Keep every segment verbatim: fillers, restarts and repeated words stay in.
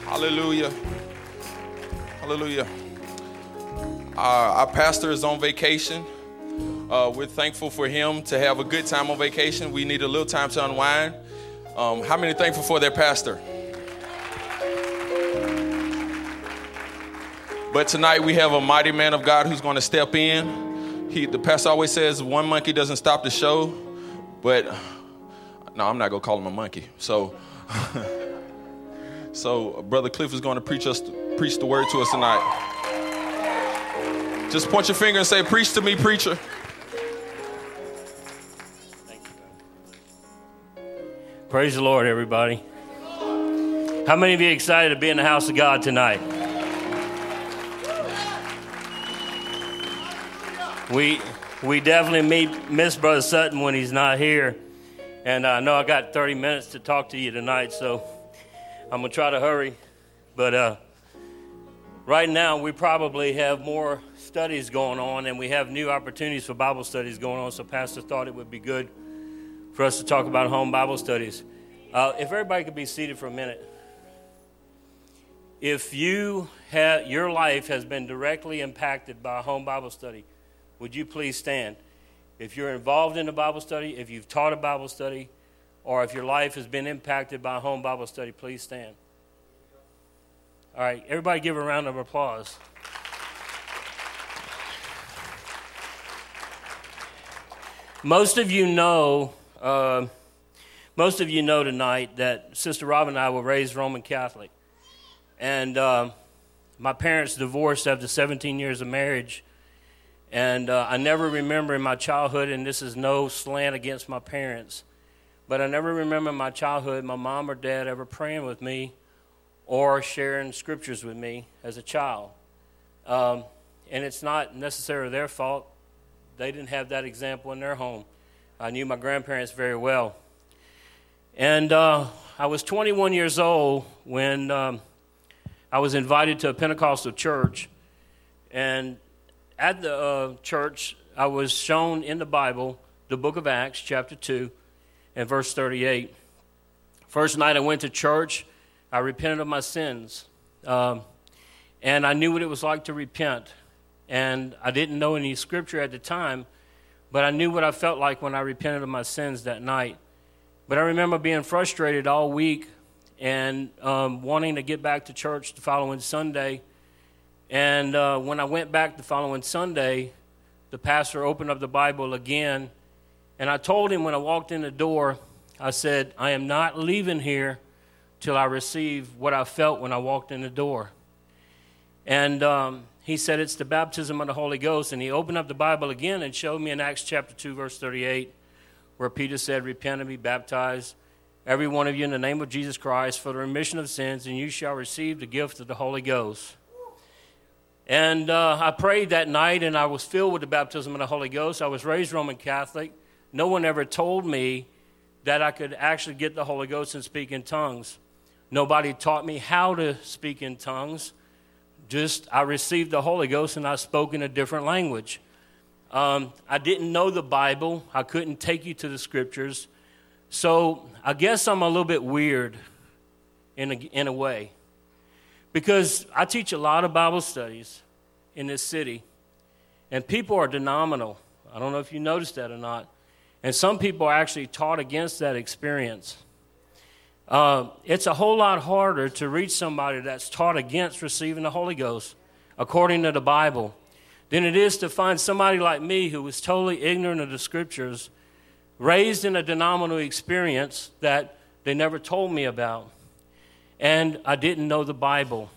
Hallelujah. Hallelujah. Uh, our pastor is on vacation. Uh, we're thankful for him to have a good time on vacation. We need a little time to unwind. Um, how many are thankful for their pastor? But tonight we have a mighty man of God who's going to step in. He, the pastor always says one monkey doesn't stop the show, but no, I'm not going to call him a monkey. So, so Brother Cliff is going to preach us, preach the word to us tonight. Just point your finger and say, "Preach to me, preacher." Praise the Lord, everybody. How many of you are excited to be in the house of God tonight? We we definitely meet, miss Brother Sutton when he's not here. And I know I got thirty minutes to talk to you tonight, so I'm going to try to hurry. But uh, right now, we probably have more studies going on, and we have new opportunities for Bible studies going on, so Pastor thought it would be good for us to talk about home Bible studies. Uh, if everybody could be seated for a minute. If you have, your life has been directly impacted by a home Bible study, would you please stand? If you're involved in a Bible study, if you've taught a Bible study, or if your life has been impacted by a home Bible study, please stand. All right, everybody give a round of applause. Most of you know, uh, most of you know tonight that Sister Robin and I were raised Roman Catholic. And uh, my parents divorced after seventeen years of marriage. And uh, I never remember in my childhood, and this is no slant against my parents, but I never remember in my childhood my mom or dad ever praying with me or sharing scriptures with me as a child. Um, and it's not necessarily their fault. They didn't have that example in their home. I knew my grandparents very well. And uh, I was twenty-one years old when um, I was invited to a Pentecostal church. And at the uh, church, I was shown in the Bible the book of Acts, chapter two, and verse thirty-eight. First night I went to church, I repented of my sins. Um, and I knew what it was like to repent. And I didn't know any scripture at the time, but I knew what I felt like when I repented of my sins that night. But I remember being frustrated all week and um, wanting to get back to church the following Sunday. And uh, when I went back the following Sunday, the pastor opened up the Bible again. And I told him when I walked in the door, I said, I am not leaving here till I receive what I felt when I walked in the door. And um, he said, it's the baptism of the Holy Ghost. And he opened up the Bible again and showed me in Acts chapter two, verse thirty-eight, where Peter said, repent and be baptized, every one of you, in the name of Jesus Christ, for the remission of sins, and you shall receive the gift of the Holy Ghost. And uh, I prayed that night, and I was filled with the baptism of the Holy Ghost. I was raised Roman Catholic. No one ever told me that I could actually get the Holy Ghost and speak in tongues. Nobody taught me how to speak in tongues. Just I received the Holy Ghost, and I spoke in a different language. Um, I didn't know the Bible. I couldn't take you to the Scriptures. So I guess I'm a little bit weird in a, in a way. Because I teach a lot of Bible studies in this city, and people are denominational. I don't know if you noticed that or not. And some people are actually taught against that experience. Uh, it's a whole lot harder to reach somebody that's taught against receiving the Holy Ghost, according to the Bible, than it is to find somebody like me who was totally ignorant of the Scriptures, raised in a denominational experience that they never told me about. And I didn't know the Bible.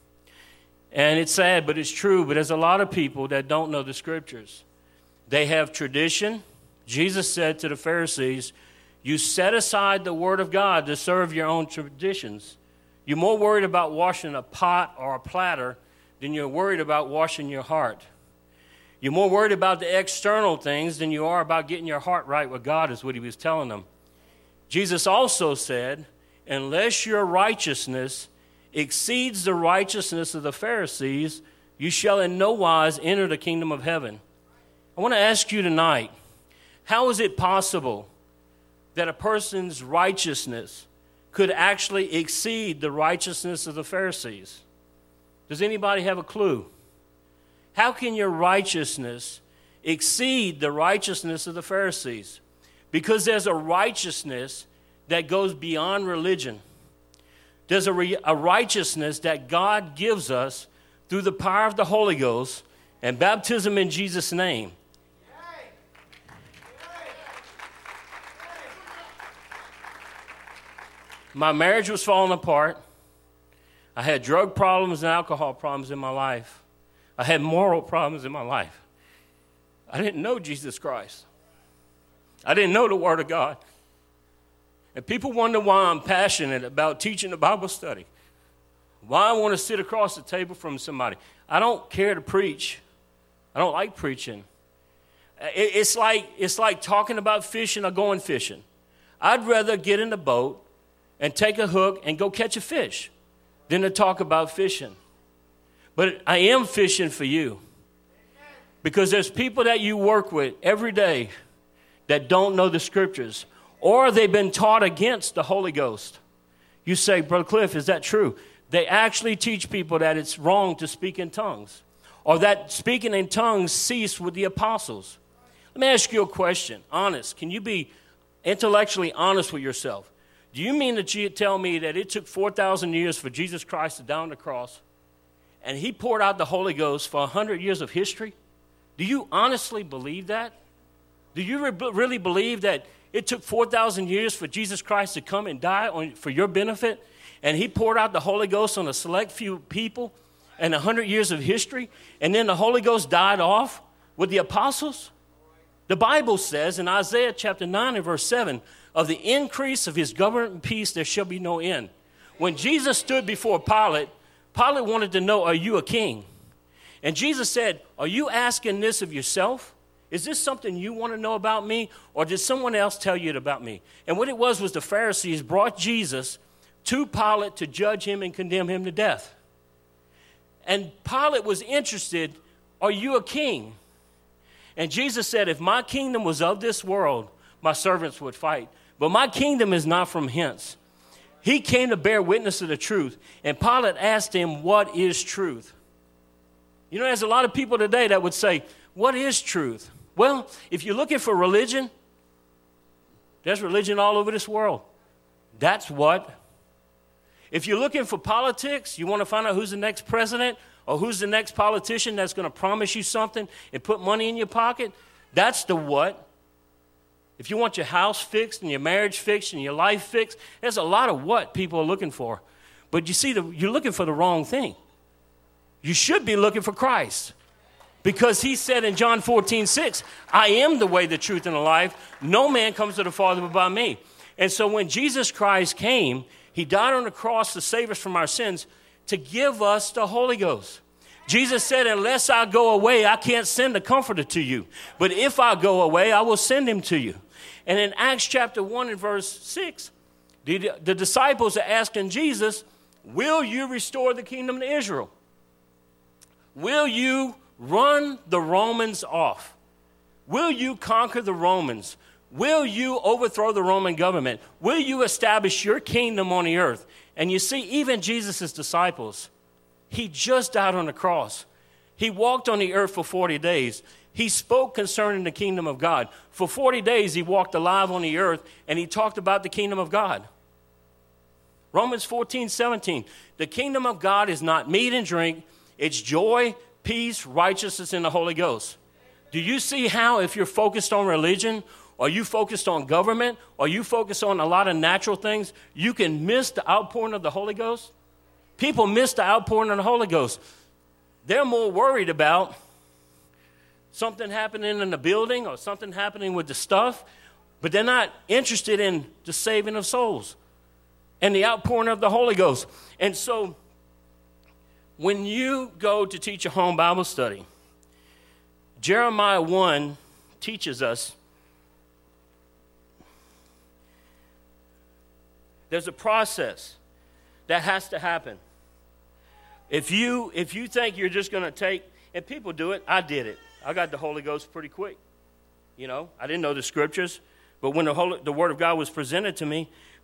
And it's sad, but it's true. But there's a lot of people that don't know the Scriptures. They have tradition. Jesus said to the Pharisees, you set aside the Word of God to serve your own traditions. You're more worried about washing a pot or a platter than you're worried about washing your heart. You're more worried about the external things than you are about getting your heart right with God, is what he was telling them. Jesus also said, unless your righteousness exceeds the righteousness of the Pharisees, you shall in no wise enter the kingdom of heaven. I want to ask you tonight, how is it possible that a person's righteousness could actually exceed the righteousness of the Pharisees? Does anybody have a clue? How can your righteousness exceed the righteousness of the Pharisees? Because there's a righteousness that goes beyond religion. There's a, re- a righteousness that God gives us through the power of the Holy Ghost and baptism in Jesus' name. My marriage was falling apart. I had drug problems and alcohol problems in my life. I had moral problems in my life. I didn't know Jesus Christ. I didn't know the Word of God. And people wonder why I'm passionate about teaching the Bible study, why I want to sit across the table from somebody. I don't care to preach. I don't like preaching. It's like, it's like talking about fishing or going fishing. I'd rather get in the boat and take a hook and go catch a fish than to talk about fishing. But I am fishing for you, because there's people that you work with every day that don't know the scriptures, or they've been taught against the Holy Ghost. You say, Brother Cliff, is that true? They actually teach people that it's wrong to speak in tongues, or that speaking in tongues ceased with the apostles. Let me ask you a question, honest. Can you be intellectually honest with yourself? Do you mean that you tell me that it took four thousand years for Jesus Christ to die on the cross, and he poured out the Holy Ghost for one hundred years of history? Do you honestly believe that? Do you re- really believe that it took four thousand years for Jesus Christ to come and die on, for your benefit, and he poured out the Holy Ghost on a select few people and one hundred years of history, and then the Holy Ghost died off with the apostles? The Bible says in Isaiah chapter nine and verse seven, of the increase of his government and peace there shall be no end. When Jesus stood before Pilate, Pilate wanted to know, are you a king? And Jesus said, are you asking this of yourself? Is this something you want to know about me, or did someone else tell you it about me? And what it was was the Pharisees brought Jesus to Pilate to judge him and condemn him to death. And Pilate was interested, are you a king? And Jesus said, if my kingdom was of this world, my servants would fight. But my kingdom is not from hence. He came to bear witness of the truth. And Pilate asked him, what is truth? You know, there's a lot of people today that would say, what is truth? Well, if you're looking for religion, there's religion all over this world. That's what. If you're looking for politics, you want to find out who's the next president or who's the next politician that's going to promise you something and put money in your pocket, that's the what. If you want your house fixed and your marriage fixed and your life fixed, there's a lot of what people are looking for. But you see, the, you're looking for the wrong thing. You should be looking for Christ. Because he said in John fourteen six, I am the way, the truth, and the life. No man comes to the Father but by me. And so when Jesus Christ came, he died on the cross to save us from our sins, to give us the Holy Ghost. Jesus said, unless I go away, I can't send the Comforter to you. But if I go away, I will send him to you. And in Acts chapter one and verse six, the, the disciples are asking Jesus, will you restore the kingdom to Israel? Will you run the Romans off? Will you conquer the Romans? Will you overthrow the Roman government? Will you establish your kingdom on the earth? And you see, even Jesus' disciples, he just died on the cross. He walked on the earth for forty days. He spoke concerning the kingdom of God. For forty days, he walked alive on the earth, and he talked about the kingdom of God. Romans fourteen seventeen, the kingdom of God is not meat and drink. It's joy, peace, righteousness in the Holy Ghost. Do you see how if you're focused on religion, or you focused on government, or you focused on a lot of natural things, you can miss the outpouring of the Holy Ghost? People miss the outpouring of the Holy Ghost. They're more worried about something happening in the building or something happening with the stuff, but they're not interested in the saving of souls and the outpouring of the Holy Ghost. And so when you go to teach a home Bible study, Jeremiah one teaches us there's a process that has to happen. If you if you think you're just going to take, and people do it, I did it. I got the Holy Ghost pretty quick. You know, I didn't know the scriptures, but when the Holy, the Word of God was presented to me,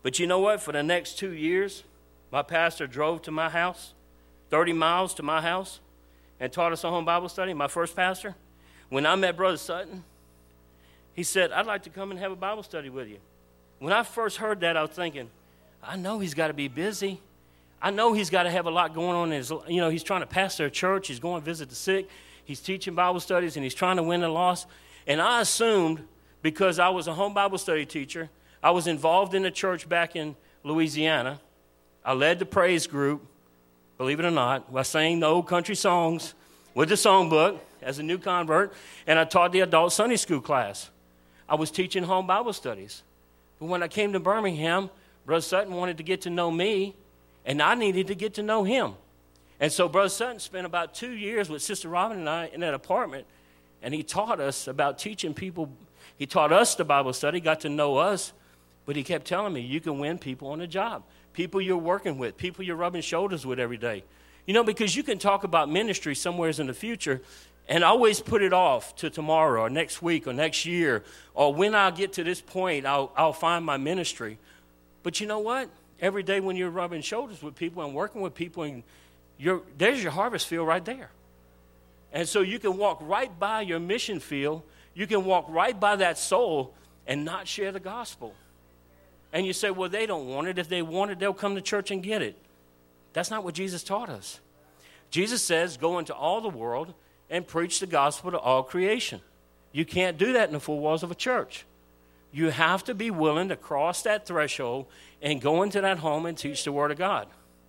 But you know what? For the next two years, my pastor drove to my house, thirty miles to my house, and taught us a home Bible study, my first pastor. When I met Brother Sutton, he said, I'd like to come and have a Bible study with you. When I first heard that, I was thinking, I know he's got to be busy. I know he's got to have a lot going on in his, you know, he's trying to pastor a church. He's going to visit the sick. He's teaching Bible studies, and he's trying to win the lost. And I assumed, because I was a home Bible study teacher, I was involved in the church back in Louisiana. I led the praise group, believe it or not. I sang the old country songs with the songbook as a new convert, and I taught the adult Sunday school class. I was teaching home Bible studies. But when I came to Birmingham, Brother Sutton wanted to get to know me, and I needed to get to know him. And so Brother Sutton spent about two years with Sister Robin and I in that apartment, and he taught us about teaching people. He taught us the Bible study, got to know us, but he kept telling me, you can win people on the job, people you're working with, people you're rubbing shoulders with every day. You know, because you can talk about ministry somewheres in the future and always put it off to tomorrow or next week or next year, or when I get to this point, I'll, I'll find my ministry. But you know what? Every day when you're rubbing shoulders with people and working with people, and you're, there's your harvest field right there. And so you can walk right by your mission field. You can walk right by that soul and not share the gospel. And you say, well, they don't want it. If they want it, they'll come to church and get it. That's not what Jesus taught us. Jesus says, go into all the world and preach the gospel to all creation. You can't do that in the four walls of a church. You have to be willing to cross that threshold and go into that home and teach the word of God.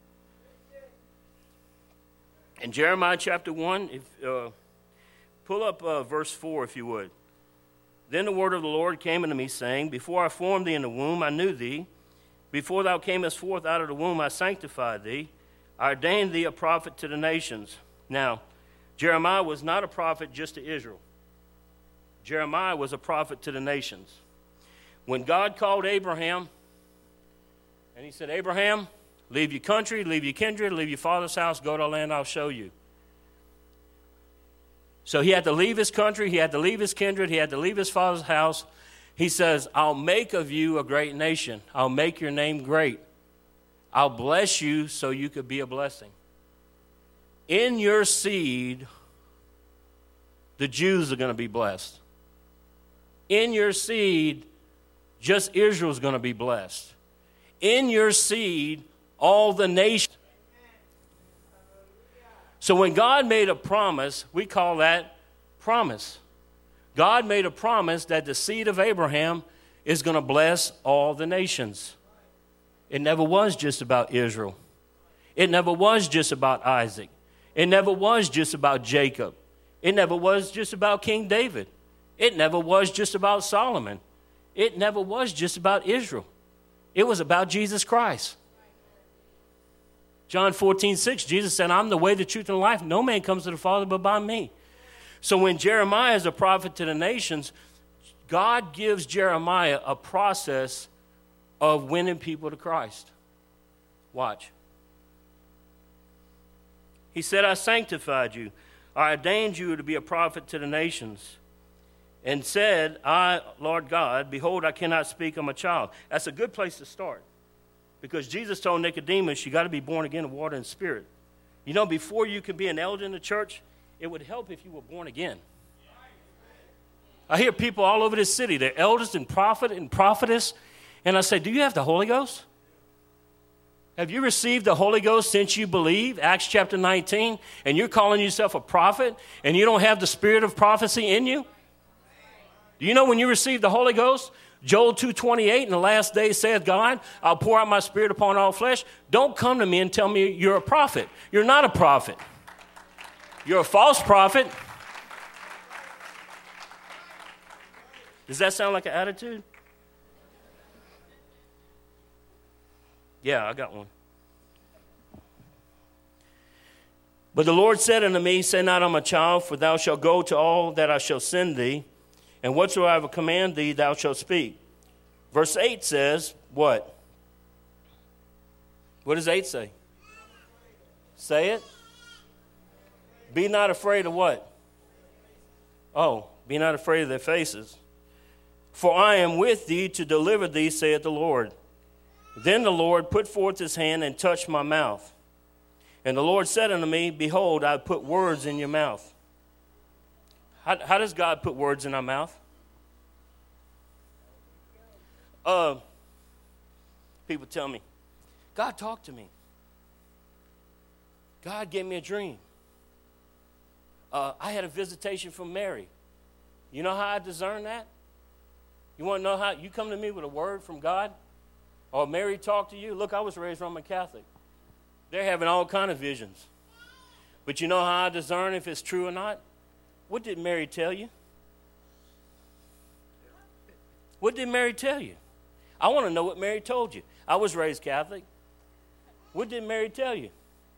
In Jeremiah chapter one, if, uh, pull up uh, verse four if you would. Then the word of the Lord came unto me, saying, before I formed thee in the womb, I knew thee. Before thou camest forth out of the womb, I sanctified thee. I ordained thee a prophet to the nations. Now, Jeremiah was not a prophet just to Israel. Jeremiah was a prophet to the nations. When God called Abraham, and he said, Abraham, leave your country, leave your kindred, leave your father's house, go to a land I'll show you. So he had to leave his country, he had to leave his kindred, he had to leave his father's house. He says, I'll make of you a great nation. I'll make your name great. I'll bless you so you could be a blessing. In your seed, the Jews are going to be blessed. In your seed, just Israel's going to be blessed. In your seed, all the nations. So when God made a promise, we call that promise. God made a promise that the seed of Abraham is going to bless all the nations. It never was just about Israel. It never was just about Isaac. It never was just about Jacob. It never was just about King David. It never was just about Solomon. It never was just about Israel. It was about Jesus Christ. John fourteen six, Jesus said, I'm the way, the truth, and the life. No man comes to the Father but by me. So when Jeremiah is a prophet to the nations, God gives Jeremiah a process of winning people to Christ. Watch. He said, I sanctified you. I ordained you to be a prophet to the nations. And said, I, Lord God, behold, I cannot speak, I'm a child. That's a good place to start. Because Jesus told Nicodemus, you got to be born again of water and spirit. You know, before you can be an elder in the church, it would help if you were born again. I hear people all over this city, they're elders and prophet and prophetess, and I say, do you have the Holy Ghost? Have you received the Holy Ghost since you believe? Acts chapter nineteen, and you're calling yourself a prophet, and you don't have the spirit of prophecy in you? Do you know when you receive the Holy Ghost? Joel two twenty-eight, in the last days saith God, I'll pour out my spirit upon all flesh. Don't come to me and tell me you're a prophet. You're not a prophet. You're a false prophet. Does that sound like an attitude? Yeah, I got one. But the Lord said unto me, say not, I'm a child, for thou shalt go to all that I shall send thee, and whatsoever I command thee, thou shalt speak. Verse eight says, what? What does eight say? Say it. Be not afraid of what? Oh, be not afraid of their faces. For I am with thee to deliver thee, saith the Lord. Then the Lord put forth his hand and touched my mouth. And the Lord said unto me, Behold, I put words in your mouth. How, how does God put words in our mouth? Uh, people tell me, God talked to me. God gave me a dream. Uh, I had a visitation from Mary. You know how I discern that? You want to know how? You come to me with a word from God? Or Mary talked to you? Look, I was raised Roman Catholic. They're having all kind of visions. But you know how I discern if it's true or not? What did Mary tell you? What did Mary tell you? I want to know what Mary told you. I was raised Catholic. What did Mary tell you?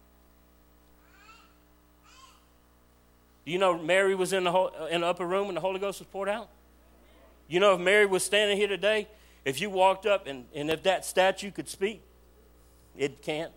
Do you know Mary was in the, whole, in the upper room when the Holy Ghost was poured out? You know if Mary was standing here today, if you walked up and, and if that statue could speak, it can't.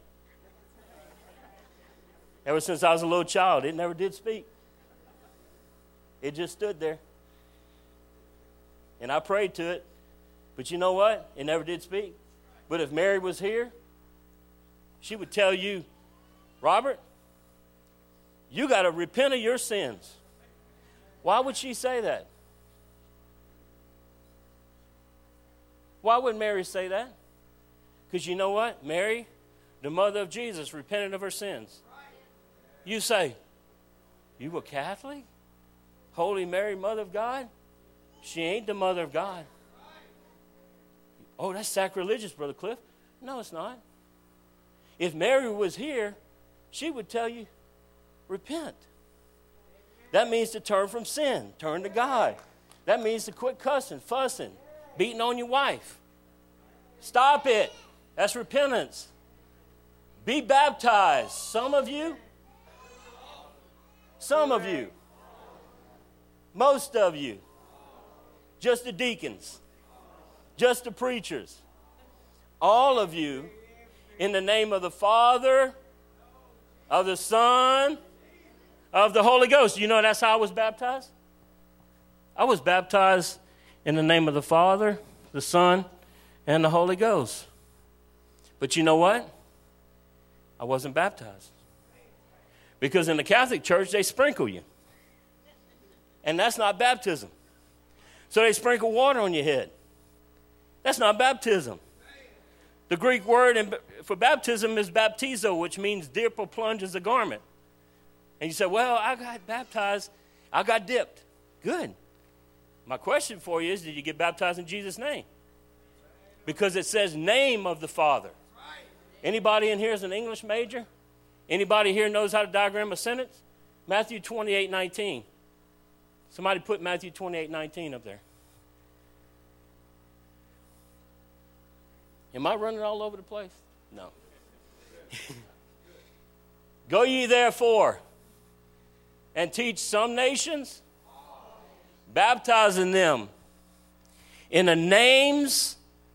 Ever since I was a little child, it never did speak. It just stood there. And I prayed to it. But you know what? It never did speak. But if Mary was here, she would tell you, Robert, you got to repent of your sins. Why would she say that? Why would Mary say that? Because you know what? Mary, the mother of Jesus, repented of her sins. You say, you were Catholic? Holy Mary, Mother of God? She ain't the Mother of God. Oh, that's sacrilegious, Brother Cliff. No, it's not. If Mary was here, she would tell you, repent. That means to turn from sin, turn to God. That means to quit cussing, fussing, beating on your wife. Stop it. That's repentance. Be baptized. Some of you, some of you, most of you, just the deacons, just the preachers, all of you, in the name of the Father, of the Son, of the Holy Ghost. You know that's how I was baptized? I was baptized in the name of the Father, the Son, and the Holy Ghost. But you know what? I wasn't baptized. Because in the Catholic Church, they sprinkle you. And that's not baptism. So they sprinkle water on your head. That's not baptism. The Greek word for baptism is baptizo, which means dip or plunge as a garment. And you say, well, I got baptized. I got dipped. Good. My question for you is, did you get baptized in Jesus' name? Because it says name of the Father. Anybody in here is an English major? Anybody here knows how to diagram a sentence? Matthew twenty-eight nineteen. Somebody put Matthew twenty-eight nineteen up there. Am I running all over the place? No. Go ye therefore and teach some nations, baptizing them in the names,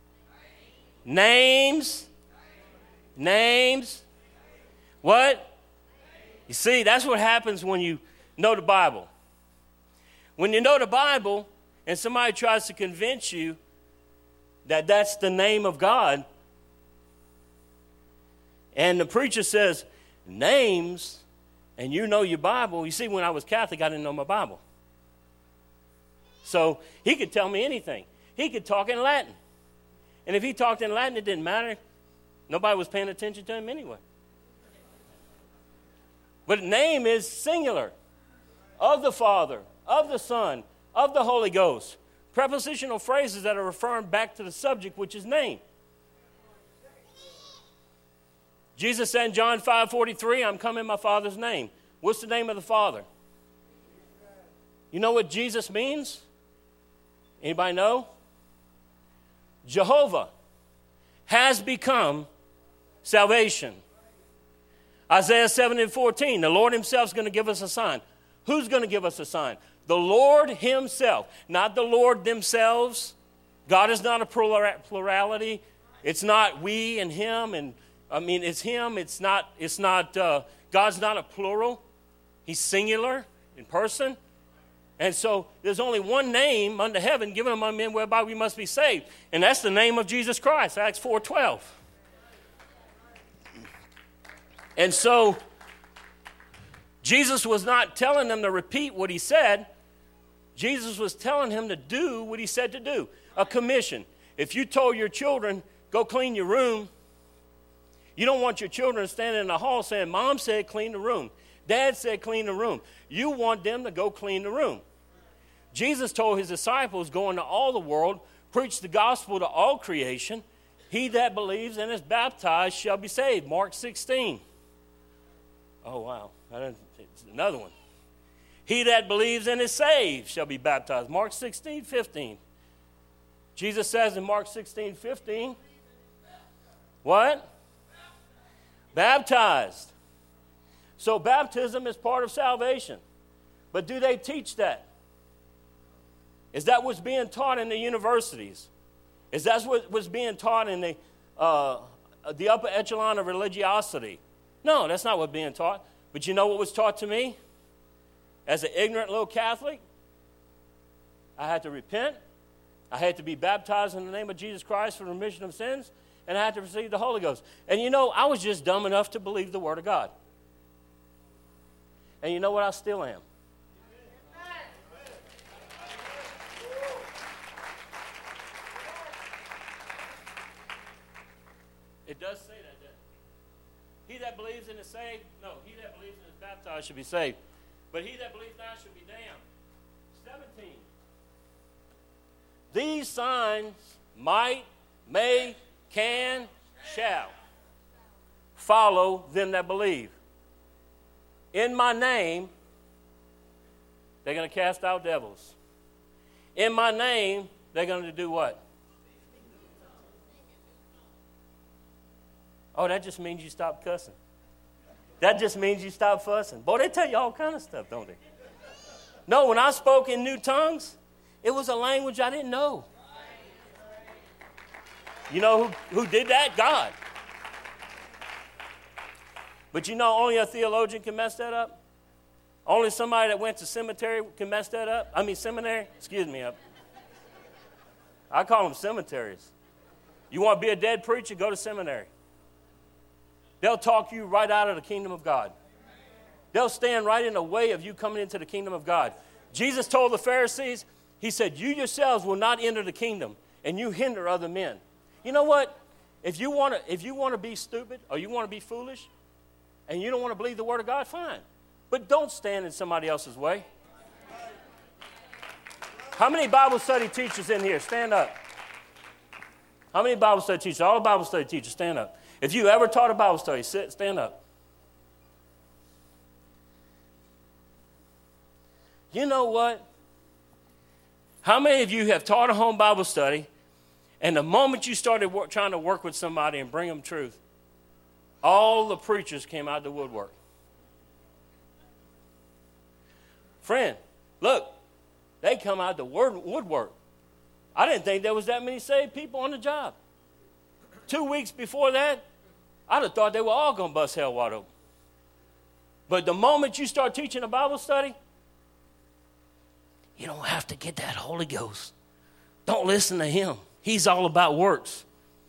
names, names, what? You see, that's what happens when you know the Bible. When you know the Bible and somebody tries to convince you that that's the name of God, and the preacher says, names, and you know your Bible. You see, when I was Catholic, I didn't know my Bible. So he could tell me anything. He could talk in Latin. And if he talked in Latin, it didn't matter. Nobody was paying attention to him anyway. But name is singular. Of the Father, of the Son, of the Holy Ghost. Prepositional phrases that are referring back to the subject, which is name. Jesus said in John five forty-three, I'm come in my Father's name. What's the name of the Father? You know what Jesus means? Anybody know? Jehovah has become salvation. Isaiah seven and fourteen, the Lord himself is going to give us a sign. Who's going to give us a sign? The Lord himself, not the Lord themselves. God is not a plurality. It's not we and him, and I mean it's him. It's not. It's not. Uh, God's not a plural. He's singular in person. And so there's only one name under heaven given among men whereby we must be saved. And that's the name of Jesus Christ, Acts four twelve. And so Jesus was not telling them to repeat what he said. Jesus was telling him to do what he said to do. A commission. If you told your children, go clean your room, you don't want your children standing in the hall saying, Mom said clean the room. Dad said clean the room. You want them to go clean the room. Jesus told his disciples, go into all the world, preach the gospel to all creation. He that believes and is baptized shall be saved. Mark sixteen. Oh, wow. It's another one. He that believes and is saved shall be baptized. Mark sixteen fifteen. Jesus says in Mark sixteen fifteen, what? Baptized. So baptism is part of salvation. But do they teach that? Is that what's being taught in the universities? Is that what was being taught in the, uh, the upper echelon of religiosity? No, that's not what's being taught. But you know what was taught to me? As an ignorant little Catholic, I had to repent. I had to be baptized in the name of Jesus Christ for the remission of sins. And I had to receive the Holy Ghost. And you know, I was just dumb enough to believe the Word of God. And you know what? I still am. It does say that, doesn't it? He that believes and is saved, no, he that believes and is baptized should be saved. But he that believes not should be damned. seventeen. These signs might, may, can, shall follow them that believe. In my name, they're going to cast out devils. In my name, they're going to do what? Oh, that just means you stop cussing. That just means you stop fussing. Boy, they tell you all kind of stuff, don't they? No, when I spoke in new tongues, it was a language I didn't know. You know who, who did that? God. But you know only a theologian can mess that up? Only somebody that went to cemetery can mess that up? I mean seminary? Excuse me. Up. I call them cemeteries. You want to be a dead preacher? Go to seminary. They'll talk you right out of the kingdom of God. They'll stand right in the way of you coming into the kingdom of God. Jesus told the Pharisees, he said, you yourselves will not enter the kingdom, and you hinder other men. You know what? If you want to, if you want to be stupid or you want to be foolish and you don't want to believe the word of God, fine. But don't stand in somebody else's way. How many Bible study teachers in here? Stand up. How many Bible study teachers? All the Bible study teachers, stand up. If you ever taught a Bible study, sit, stand up. You know what? How many of you have taught a home Bible study, and the moment you started work, trying to work with somebody and bring them truth, all the preachers came out the woodwork? Friend, look, they come out the woodwork. I didn't think there was that many saved people on the job. Two weeks before that, I'd have thought they were all going to bust hell wide open. But the moment you start teaching a Bible study, you don't have to get that Holy Ghost. Don't listen to him. He's all about works.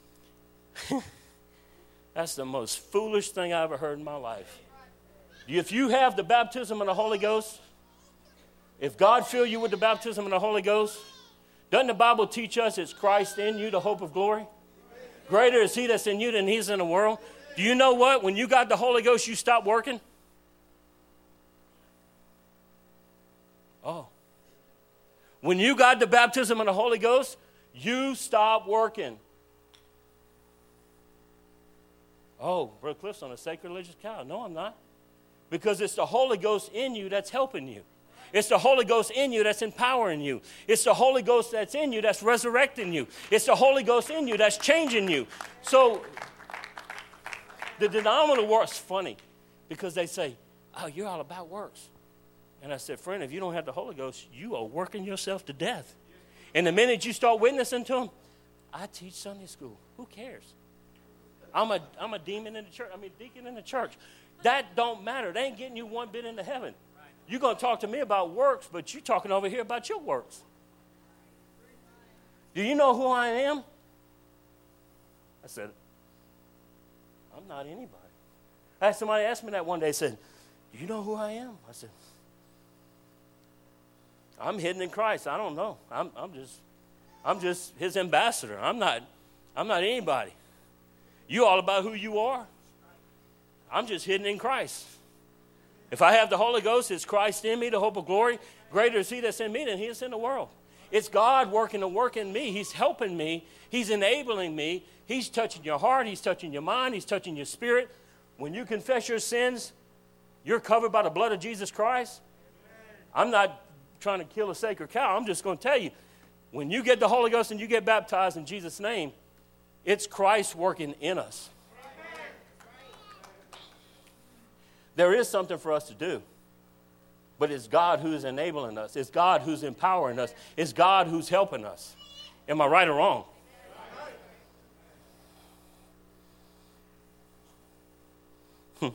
That's the most foolish thing I ever heard in my life. If you have the baptism of the Holy Ghost, if God fill you with the baptism of the Holy Ghost, doesn't the Bible teach us it's Christ in you, the hope of glory? Greater is he that's in you than he's in the world. Do you know what? When you got the Holy Ghost, you stop working? Oh. When you got the baptism of the Holy Ghost, you stop working. Oh, Brother Cliff's on a sacred religious cow. No, I'm not. Because it's the Holy Ghost in you that's helping you. It's the Holy Ghost in you that's empowering you. It's the Holy Ghost that's in you that's resurrecting you. It's the Holy Ghost in you that's changing you. So the denominator works funny because they say, oh, you're all about works. And I said, friend, if you don't have the Holy Ghost, you are working yourself to death. And the minute you start witnessing to them, I teach Sunday school. Who cares? I'm a, I'm a demon in the church. I'm a deacon in the church. That don't matter. They ain't getting you one bit into heaven. You're going to talk to me about works, but you're talking over here about your works. Do you know who I am? I said, I'm not anybody. I had somebody ask me that one day. Said, do you know who I am? I said, I'm hidden in Christ. I don't know. I'm, I'm just, I'm just his ambassador. I'm not, I'm not anybody. You all about who you are. I'm just hidden in Christ. If I have the Holy Ghost, it's Christ in me, the hope of glory. Greater is he that's in me than he is in the world. It's God working a work in me. He's helping me. He's enabling me. He's touching your heart. He's touching your mind. He's touching your spirit. When you confess your sins, you're covered by the blood of Jesus Christ. I'm not trying to kill a sacred cow. I'm just going to tell you, when you get the Holy Ghost and you get baptized in Jesus' name, it's Christ working in us. There is something for us to do. But it's God who's enabling us. It's God who's empowering us. It's God who's helping us. Am I right or wrong? Hmm.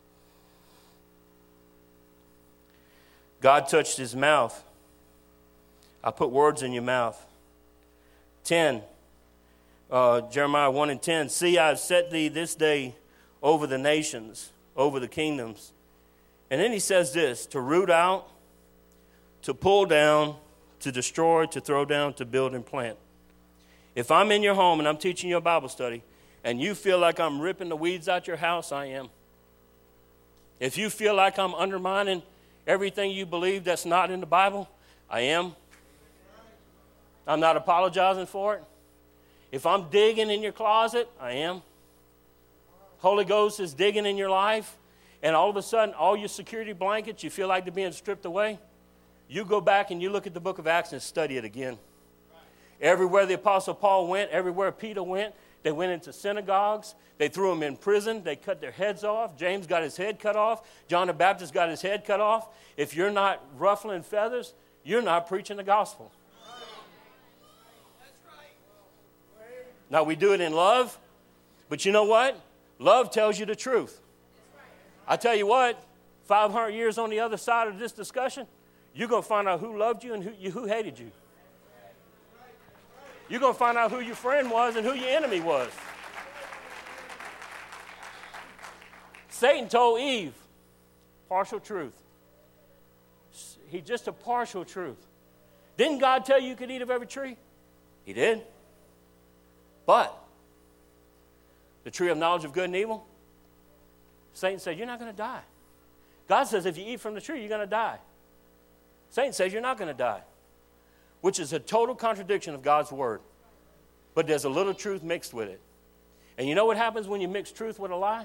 God touched his mouth. I put words in your mouth. ten. Uh, Jeremiah one and ten. See, I have set thee this day over the nations, over the kingdoms. And then he says this, to root out, to pull down, to destroy, to throw down, to build and plant. If I'm in your home and I'm teaching you a Bible study and you feel like I'm ripping the weeds out your house, I am. If you feel like I'm undermining everything you believe that's not in the Bible, I am. I'm not apologizing for it. If I'm digging in your closet, I am. Holy Ghost is digging in your life. And all of a sudden, all your security blankets, you feel like they're being stripped away. You go back and you look at the book of Acts and study it again. Everywhere the Apostle Paul went, everywhere Peter went, they went into synagogues. They threw them in prison. They cut their heads off. James got his head cut off. John the Baptist got his head cut off. If you're not ruffling feathers, you're not preaching the gospel. Now, we do it in love, but you know what? Love tells you the truth. I tell you what, five hundred years on the other side of this discussion, you're going to find out who loved you and who, who hated you. You're going to find out who your friend was and who your enemy was. Satan told Eve, partial truth. He just a partial truth. Didn't God tell you you could eat of every tree? He did. But the tree of knowledge of good and evil, Satan said, you're not going to die. God says if you eat from the tree, you're going to die. Satan says you're not going to die, which is a total contradiction of God's word. But there's a little truth mixed with it. And you know what happens when you mix truth with a lie?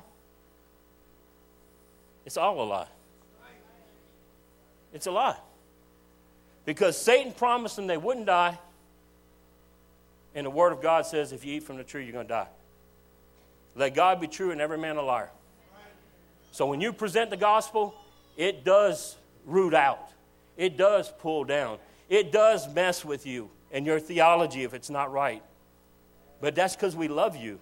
It's all a lie. It's a lie. Because Satan promised them they wouldn't die, and the word of God says if you eat from the tree, you're going to die. Let God be true and every man a liar. So when you present the gospel, it does root out. It does pull down. It does mess with you and your theology if it's not right. But that's because we love you.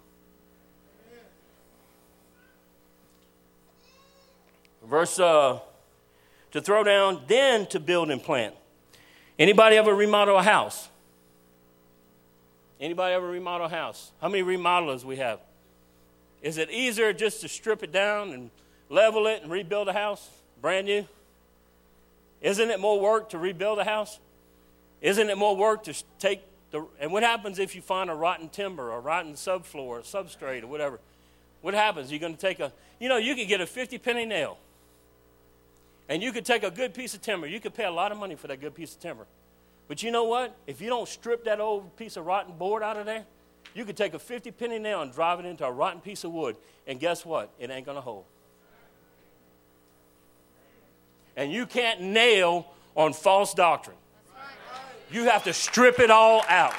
Verse, uh, to throw down, then to build and plant. Anybody ever remodel a house? Anybody ever remodel a house? How many remodelers we have? Is it easier just to strip it down and level it and rebuild a house, brand new? Isn't it more work to rebuild a house? Isn't it more work to take the, and what happens if you find a rotten timber or rotten subfloor or substrate or whatever? What happens? You're going to take a, you know, you could get a fifty penny nail and you could take a good piece of timber. You could pay a lot of money for that good piece of timber. But you know what? If you don't strip that old piece of rotten board out of there, you could take a fifty penny nail and drive it into a rotten piece of wood. And guess what? It ain't going to hold. And you can't nail on false doctrine. You have to strip it all out.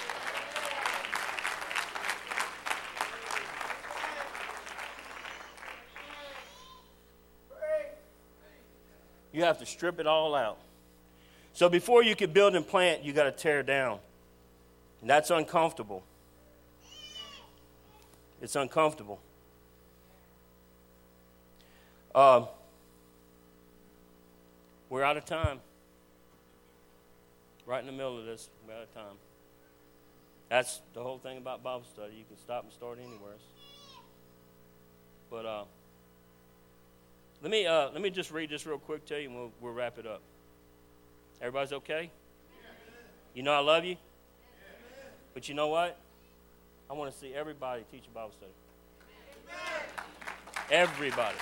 You have to strip it all out. So before you can build and plant, you got to tear down. And that's uncomfortable. It's uncomfortable. Um, We're out of time. Right in the middle of this, we're out of time. That's the whole thing about Bible study. You can stop and start anywhere. But uh, let me uh, let me just read this real quick to you, and we'll, we'll wrap it up. Everybody's okay? You know I love you? But you know what? I want to see everybody teach a Bible study. Everybody.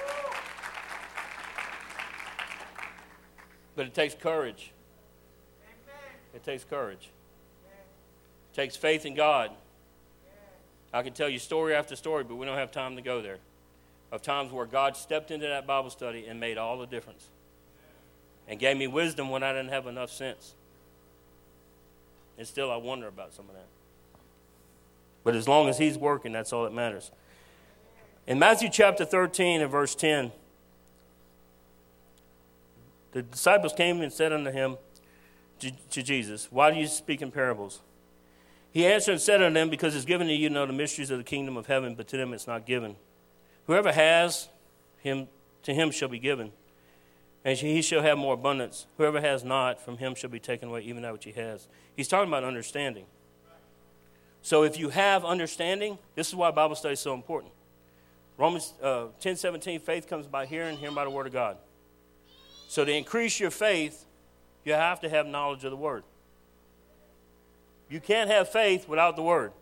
But it takes courage. It takes courage. It takes faith in God. I can tell you story after story, but we don't have time to go there, of times where God stepped into that Bible study and made all the difference and gave me wisdom when I didn't have enough sense. And still I wonder about some of that. But as long as he's working, that's all that matters. In Matthew chapter thirteen and verse ten, the disciples came and said unto him, to, to Jesus, why do you speak in parables? He answered and said unto them, because it's given to you to know the mysteries of the kingdom of heaven, but to them it's not given. Whoever has, him to him shall be given, and he shall have more abundance. Whoever has not, from him shall be taken away even that which he has. He's talking about understanding. So if you have understanding, this is why Bible study is so important. Romans uh, ten seventeen, faith comes by hearing, hearing by the word of God. So to increase your faith, you have to have knowledge of the word. You can't have faith without the word.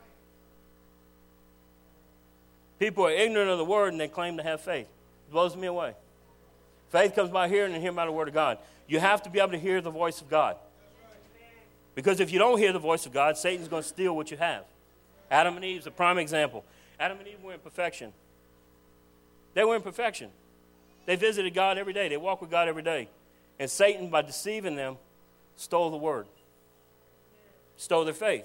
People are ignorant of the word and they claim to have faith. It blows me away. Faith comes by hearing and hearing by the word of God. You have to be able to hear the voice of God. Because if you don't hear the voice of God, Satan's going to steal what you have. Adam and Eve is a prime example. Adam and Eve were in perfection. They were in perfection. They visited God every day. They walked with God every day. And Satan, by deceiving them, stole the word. Stole their faith.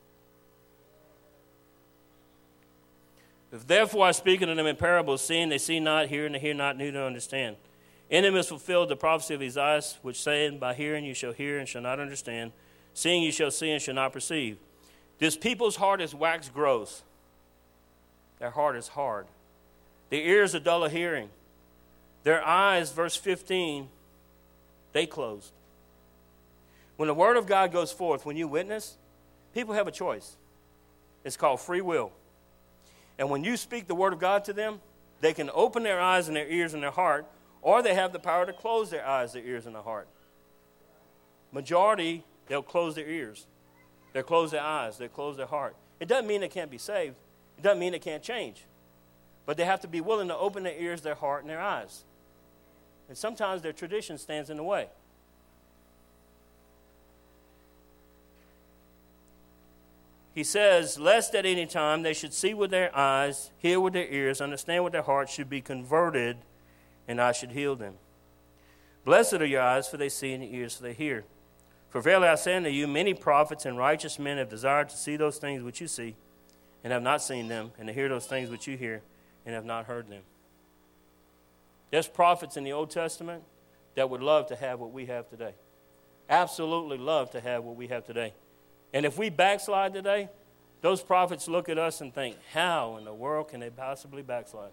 If therefore I speak unto them in parables, seeing they see not, hearing they hear not, neither understand. In them is fulfilled the prophecy of Isaiah, which saith, by hearing you shall hear and shall not understand, seeing you shall see and shall not perceive. This people's heart is wax gross. Their heart is hard. Their ears are dull of hearing. Their eyes, verse fifteen, they closed. When the word of God goes forth, when you witness, people have a choice. It's called free will. And when you speak the word of God to them, they can open their eyes and their ears and their heart, or they have the power to close their eyes, their ears, and their heart. Majority, they'll close their ears. They'll close their eyes. They'll close their heart. It doesn't mean they can't be saved. It doesn't mean they can't change. But they have to be willing to open their ears, their heart, and their eyes. And sometimes their tradition stands in the way. He says, lest at any time they should see with their eyes, hear with their ears, understand with their hearts, should be converted, and I should heal them. Blessed are your eyes, for they see, and your ears, for they hear. For verily I say unto you, many prophets and righteous men have desired to see those things which you see, and have not seen them, and to hear those things which you hear, and have not heard them. There's prophets in the Old Testament that would love to have what we have today. Absolutely love to have what we have today. And if we backslide today, those prophets look at us and think, how in the world can they possibly backslide?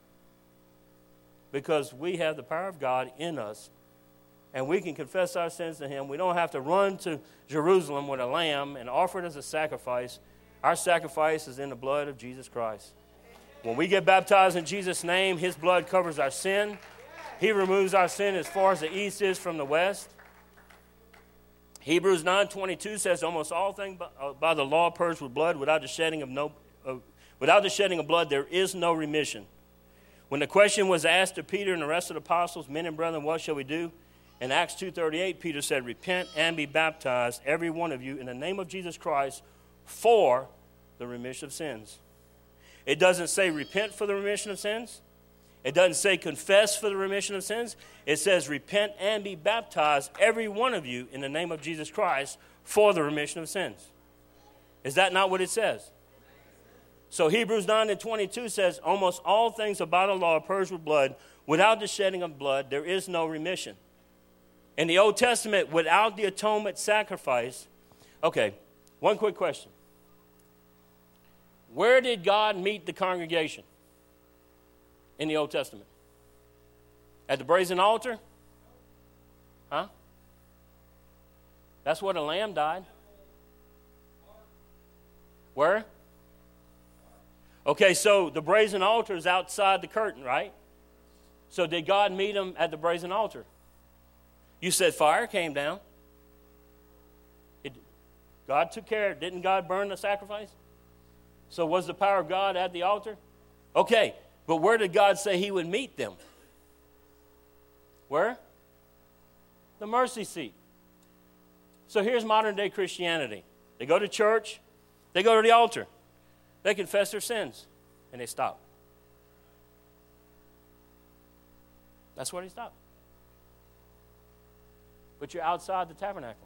Because we have the power of God in us, and we can confess our sins to him. We don't have to run to Jerusalem with a lamb and offer it as a sacrifice. Our sacrifice is in the blood of Jesus Christ. When we get baptized in Jesus' name, his blood covers our sin. He removes our sin as far as the east is from the west. Hebrews nine twenty-two says, almost all things by, uh, by the law purged with blood, without the shedding of no, uh, without the shedding of blood, there is no remission. When the question was asked to Peter and the rest of the apostles, men and brethren, what shall we do? In Acts two thirty-eight, Peter said, repent and be baptized, every one of you, in the name of Jesus Christ, for the remission of sins. It doesn't say repent for the remission of sins. It doesn't say confess for the remission of sins. It says repent and be baptized, every one of you, in the name of Jesus Christ, for the remission of sins. Is that not what it says? So Hebrews nine and twenty-two says, almost all things about the law are purged with blood. Without the shedding of blood, there is no remission. In the Old Testament, without the atonement sacrifice, okay, one quick question. Where did God meet the congregation in the Old Testament? At the brazen altar? Huh? That's where the lamb died. Where? Okay, so the brazen altar is outside the curtain, right? So did God meet him at the brazen altar? You said fire came down. It, God took care. Didn't God burn the sacrifice? So was the power of God at the altar? Okay, but where did God say he would meet them? Where? The mercy seat. So here's modern day Christianity. They go to church, they go to the altar, they confess their sins, and they stop. That's where they stop. But you're outside the tabernacle.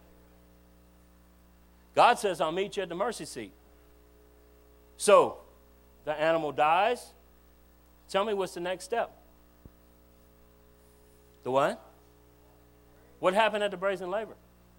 God says, I'll meet you at the mercy seat. So, the animal dies. Tell me what's the next step? The what? What happened at the brazen laver?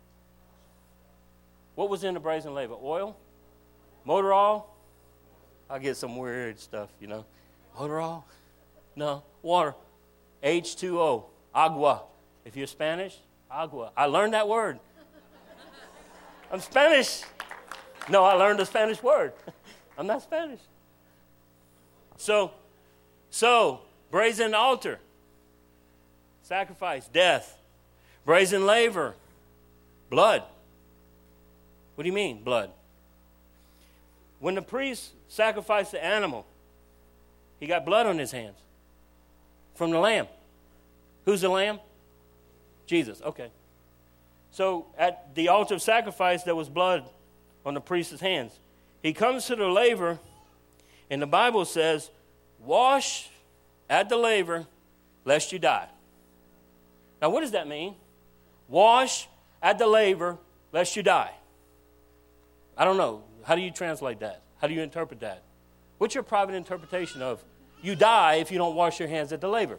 What was in the brazen laver? Oil? Motor oil? I get some weird stuff, you know. Motor oil? No. Water. H two O. Agua. If you're Spanish, agua. I learned that word. I'm Spanish. No, I learned a Spanish word. I'm not Spanish. So, so, brazen altar. Sacrifice, death. Brazen laver, blood. What do you mean, blood? When the priest sacrificed the animal, he got blood on his hands from the lamb. Who's the lamb? Jesus, okay. So at the altar of sacrifice, there was blood on the priest's hands. He comes to the laver, and the Bible says, wash at the laver, lest you die. Now, what does that mean? Wash at the laver, lest you die. I don't know. How do you translate that? How do you interpret that? What's your private interpretation of you die if you don't wash your hands at the laver?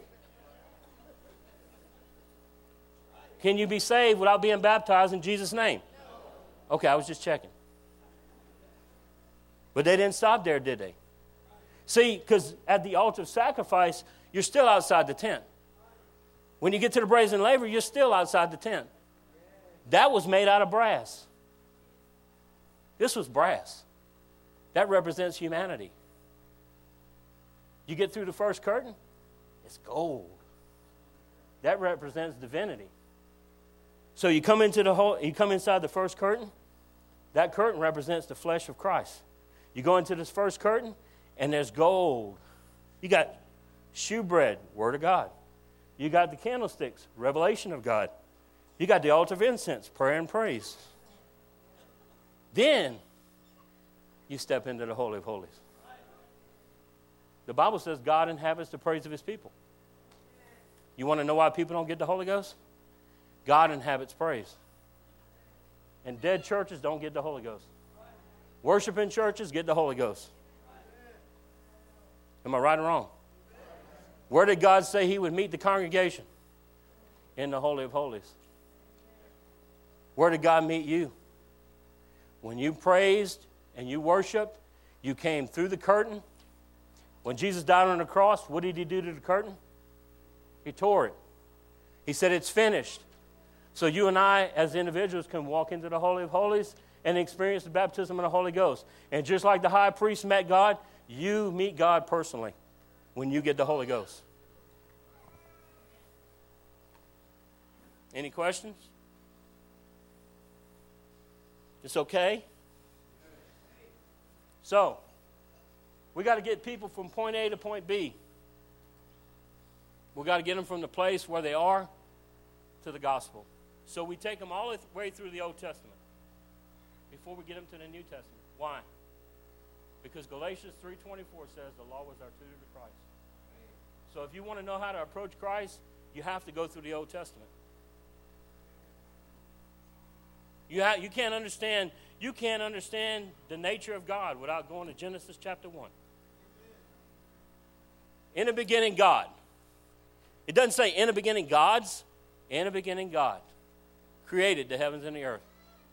Can you be saved without being baptized in Jesus' name? Okay, I was just checking. But they didn't stop there, did they? See, because at the altar of sacrifice, you're still outside the tent. When you get to the brazen laver, you're still outside the tent. That was made out of brass. This was brass. That represents humanity. You get through the first curtain, it's gold. That represents divinity. So you come into the whole, you come inside the first curtain, that curtain represents the flesh of Christ. You go into this first curtain, and there's gold. You got shewbread, word of God. You got the candlesticks, revelation of God. You got the altar of incense, prayer and praise. Then you step into the Holy of Holies. The Bible says God inhabits the praise of his people. You want to know why people don't get the Holy Ghost? God inhabits praise. And dead churches don't get the Holy Ghost. Worshiping churches get the Holy Ghost. Am I right or wrong? Where did God say he would meet the congregation? In the Holy of Holies. Where did God meet you? When you praised and you worshiped, you came through the curtain. When Jesus died on the cross, what did he do to the curtain? He tore it. He said, it's finished. So you and I, as individuals, can walk into the Holy of Holies and experience the baptism of the Holy Ghost. And just like the high priest met God, you meet God personally when you get the Holy Ghost. Any questions? It's okay? So, we got to get people from point A to point B. We got to get them from the place where they are to the gospel. So we take them all the way through the Old Testament before we get them to the New Testament. Why? Because Galatians three twenty-four says the law was our tutor to Christ. So if you want to know how to approach Christ, you have to go through the Old Testament. You ha- you can't understand you can't understand the nature of God without going to Genesis chapter one. In the beginning, God. It doesn't say in the beginning, gods. In the beginning, God created the heavens and the earth.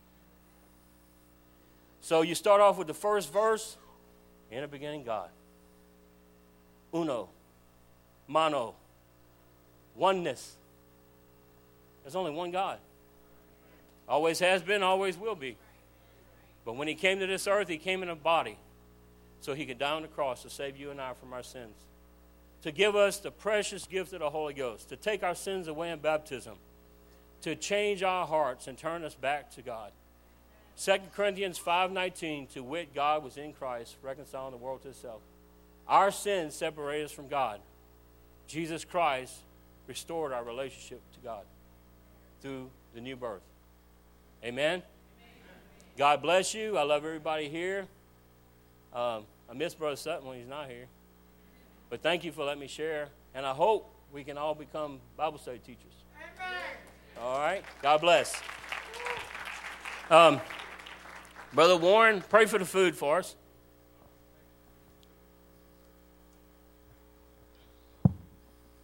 So you start off with the first verse. In the beginning, God. Uno. Mono. Oneness. There's only one God. Always has been, always will be. But when he came to this earth, he came in a body so he could die on the cross to save you and I from our sins, to give us the precious gift of the Holy Ghost, to take our sins away in baptism, to change our hearts and turn us back to God. Second Corinthians five nineteen, to wit, God was in Christ, reconciling the world to himself. Our sins separated us from God. Jesus Christ restored our relationship to God through the new birth. Amen? Amen. God bless you. I love everybody here. Um, I miss Brother Sutton when he's not here. But thank you for letting me share. And I hope we can all become Bible study teachers. Amen. All right? God bless. Um, Brother Warren, pray for the food for us.